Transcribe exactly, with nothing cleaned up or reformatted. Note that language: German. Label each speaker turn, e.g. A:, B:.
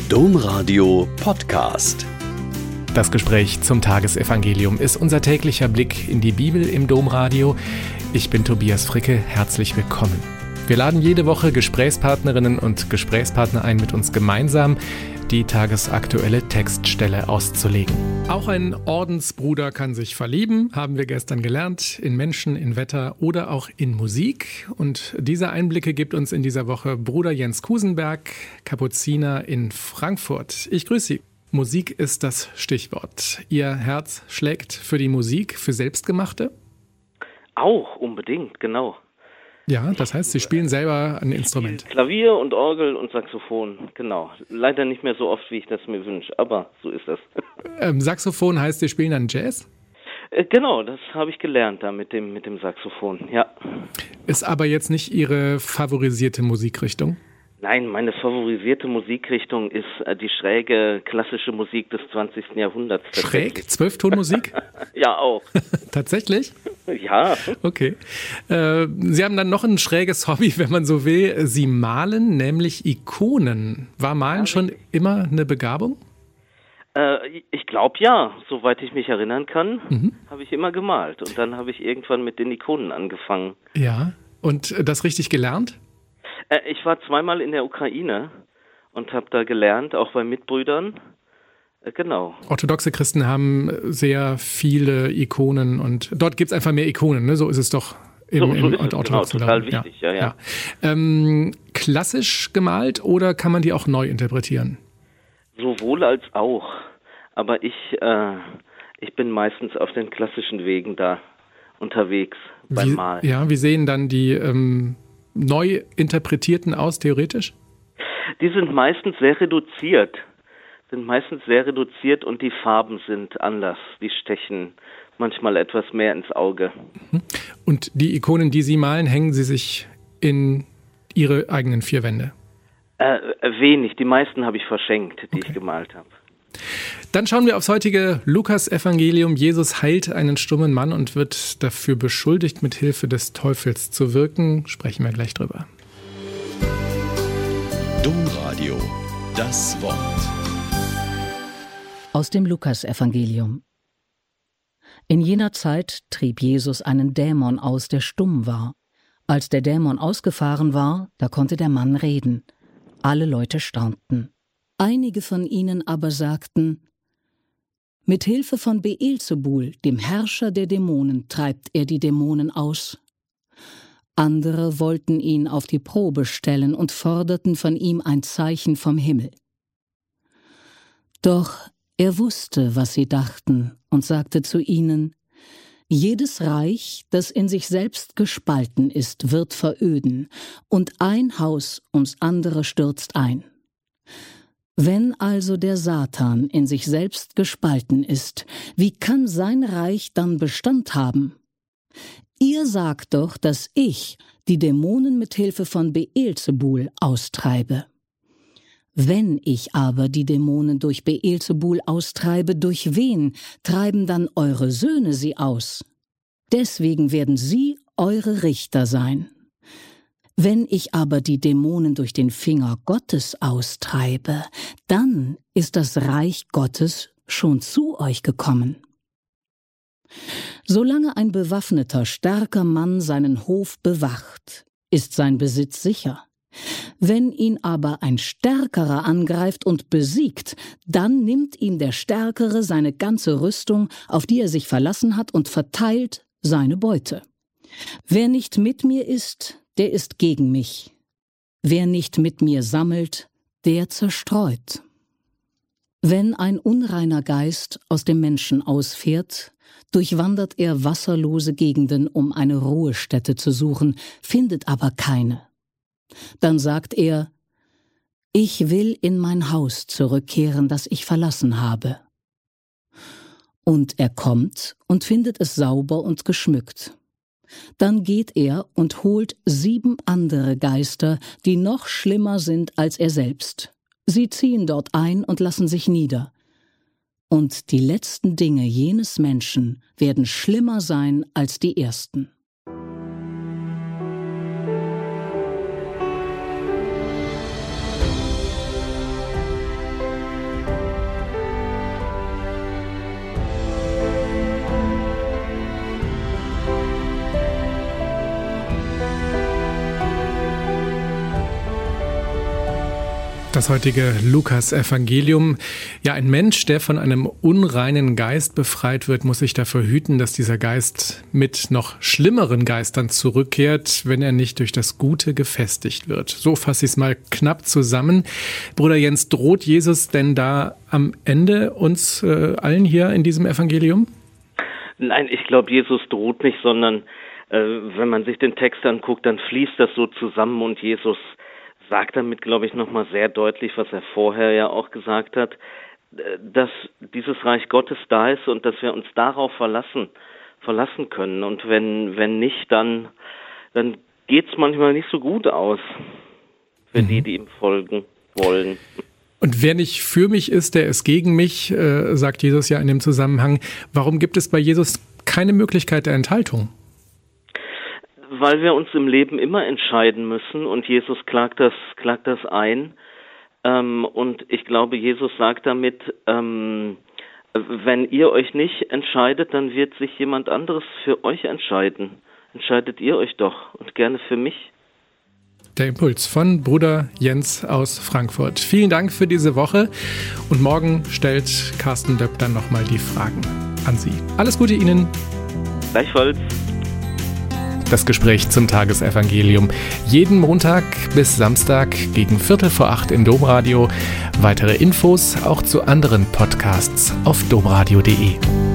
A: Domradio Podcast.
B: Das Gespräch zum Tagesevangelium ist unser täglicher Blick in die Bibel im Domradio. Ich bin Tobias Fricke, herzlich willkommen. Wir laden jede Woche Gesprächspartnerinnen und Gesprächspartner ein, mit uns gemeinsam die tagesaktuelle Textstelle auszulegen. Auch ein Ordensbruder kann sich verlieben, haben wir gestern gelernt, in Menschen, in Wetter oder auch in Musik. Und diese Einblicke gibt uns in dieser Woche Bruder Jens Kusenberg, Kapuziner in Frankfurt. Ich grüße Sie. Musik ist das Stichwort. Ihr Herz schlägt für die Musik, für Selbstgemachte?
C: Auch, unbedingt, genau.
B: Ja, das heißt, Sie spielen selber ein Instrument.
C: Klavier und Orgel und Saxophon, genau. Leider nicht mehr so oft, wie ich das mir wünsche, aber so ist das.
B: Ähm, Saxophon heißt, Sie spielen dann Jazz?
C: Äh, genau, das habe ich gelernt da mit dem, mit dem Saxophon, ja.
B: Ist aber jetzt nicht Ihre favorisierte Musikrichtung?
C: Nein, meine favorisierte Musikrichtung ist äh, die schräge klassische Musik des zwanzigsten Jahrhunderts.
B: Schräg? Zwölftonmusik?
C: Ja, auch.
B: Tatsächlich?
C: Ja.
B: Okay. Äh, Sie haben dann noch ein schräges Hobby, wenn man so will. Sie malen, nämlich Ikonen. War Malen ja, schon immer eine Begabung?
C: Äh, ich glaube ja. Soweit ich mich erinnern kann, mhm. habe ich immer gemalt. Und dann habe ich irgendwann mit den Ikonen angefangen.
B: Ja. Und das richtig gelernt?
C: Äh, ich war zweimal in der Ukraine und habe da gelernt, auch bei Mitbrüdern. Äh, genau.
B: Orthodoxe Christen haben sehr viele Ikonen und dort gibt es einfach mehr Ikonen, ne? So ist es doch im,
C: so, so
B: im
C: ist es,
B: orthodoxen
C: genau, total
B: Glauben.
C: wichtig, ja, ja. ja.
B: ja. Ähm, klassisch gemalt oder kann man die auch neu interpretieren?
C: Sowohl als auch. Aber ich, äh, ich bin meistens auf den klassischen Wegen da unterwegs beim
B: wie,
C: Malen.
B: Ja, wie sehen dann die ähm, neu interpretierten aus, theoretisch?
C: Die sind meistens sehr reduziert, sind meistens sehr reduziert und die Farben sind anders, die stechen manchmal etwas mehr ins Auge.
B: Und die Ikonen, die Sie malen, hängen Sie sich in Ihre eigenen vier Wände?
C: Äh, wenig, die meisten habe ich verschenkt, die okay. ich gemalt habe.
B: Dann schauen wir aufs heutige Lukas-Evangelium. Jesus heilt einen stummen Mann und wird dafür beschuldigt, mit Hilfe des Teufels zu wirken. Sprechen wir gleich drüber.
A: Domradio, das Wort.
D: Aus dem Lukas-Evangelium. In jener Zeit trieb Jesus einen Dämon aus, der stumm war. Als der Dämon ausgefahren war, da konnte der Mann reden. Alle Leute staunten. Einige von ihnen aber sagten: Mit Hilfe von Beelzebul, dem Herrscher der Dämonen, treibt er die Dämonen aus. Andere wollten ihn auf die Probe stellen und forderten von ihm ein Zeichen vom Himmel. Doch er wusste, was sie dachten, und sagte zu ihnen: Jedes Reich, das in sich selbst gespalten ist, wird veröden, und ein Haus ums andere stürzt ein. Wenn also der Satan in sich selbst gespalten ist, wie kann sein Reich dann Bestand haben? Ihr sagt doch, dass ich die Dämonen mit Hilfe von Beelzebul austreibe. Wenn ich aber die Dämonen durch Beelzebul austreibe, durch wen treiben dann eure Söhne sie aus? Deswegen werden sie eure Richter sein. Wenn ich aber die Dämonen durch den Finger Gottes austreibe, dann ist das Reich Gottes schon zu euch gekommen. Solange ein bewaffneter, starker Mann seinen Hof bewacht, ist sein Besitz sicher. Wenn ihn aber ein Stärkerer angreift und besiegt, dann nimmt ihm der Stärkere seine ganze Rüstung, auf die er sich verlassen hat, und verteilt seine Beute. Wer nicht mit mir ist, der ist gegen mich. Wer nicht mit mir sammelt, der zerstreut. Wenn ein unreiner Geist aus dem Menschen ausfährt, durchwandert er wasserlose Gegenden, um eine Ruhestätte zu suchen, findet aber keine. Dann sagt er: Ich will in mein Haus zurückkehren, das ich verlassen habe. Und er kommt und findet es sauber und geschmückt. Dann geht er und holt sieben andere Geister, die noch schlimmer sind als er selbst. Sie ziehen dort ein und lassen sich nieder. Und die letzten Dinge jenes Menschen werden schlimmer sein als die ersten.
B: Das heutige Lukas-Evangelium. Ja, ein Mensch, der von einem unreinen Geist befreit wird, muss sich dafür hüten, dass dieser Geist mit noch schlimmeren Geistern zurückkehrt, wenn er nicht durch das Gute gefestigt wird. So fasse ich es mal knapp zusammen. Bruder Jens, droht Jesus denn da am Ende uns äh, allen hier in diesem Evangelium?
C: Nein, ich glaube, Jesus droht nicht, sondern äh, wenn man sich den Text anguckt, dann fließt das so zusammen und Jesus sagt damit, glaube ich, nochmal sehr deutlich, was er vorher ja auch gesagt hat, dass dieses Reich Gottes da ist und dass wir uns darauf verlassen, verlassen können. Und wenn, wenn nicht, dann, dann geht es manchmal nicht so gut aus für mhm. die, die ihm folgen wollen.
B: Und wer nicht für mich ist, der ist gegen mich, äh, sagt Jesus ja in dem Zusammenhang. Warum gibt es bei Jesus keine Möglichkeit der Enthaltung?
C: Weil wir uns im Leben immer entscheiden müssen und Jesus klagt das, klagt das ein. Ähm, und ich glaube, Jesus sagt damit, ähm, wenn ihr euch nicht entscheidet, dann wird sich jemand anderes für euch entscheiden. Entscheidet ihr euch doch und gerne für mich.
B: Der Impuls von Bruder Jens aus Frankfurt. Vielen Dank für diese Woche und morgen stellt Carsten Döpp dann nochmal die Fragen an Sie. Alles Gute Ihnen.
C: Gleichfalls.
B: Das Gespräch zum Tagesevangelium. Jeden Montag bis Samstag gegen Viertel vor acht im Domradio. Weitere Infos auch zu anderen Podcasts auf domradio punkt de.